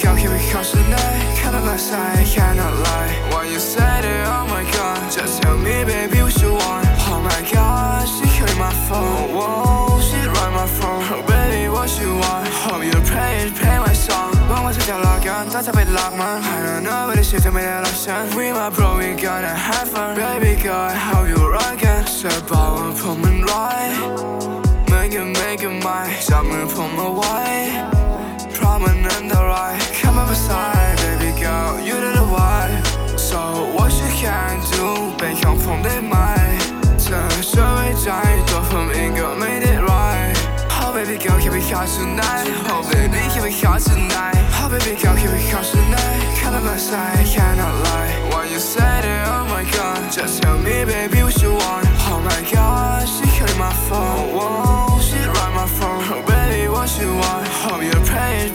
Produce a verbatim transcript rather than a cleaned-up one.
girl, here we go tonight. Come on my side, cannot lie. When you say that, oh my god, just tell me, baby, what you want. Oh my god, she carry my phone. Whoa, she ride my phone. Oh baby, what you want? Hope you pray, play my song. When was it your login? That's a bit lock, man. I don't know, but it's shit to me that option. We my bro, we gonna have fun. Baby girl, how you rockin'? Step out and put me right. Make it, make it mine. Stop me, put me away. Prominent the right. Come on beside, baby girl, you did the why. So what you can do, 被强风的麦。这社会在多方面个 made it right. Oh baby girl, here we go tonight. Oh baby, here we go tonight. Oh baby girl, here we go tonight. Come on my side, cannot lie. When you say that, oh my god, just tell me, baby, what you want. Oh my god, she carry my phone. Whoa, she ride my phone. Oh baby, what you want? Hope you pray.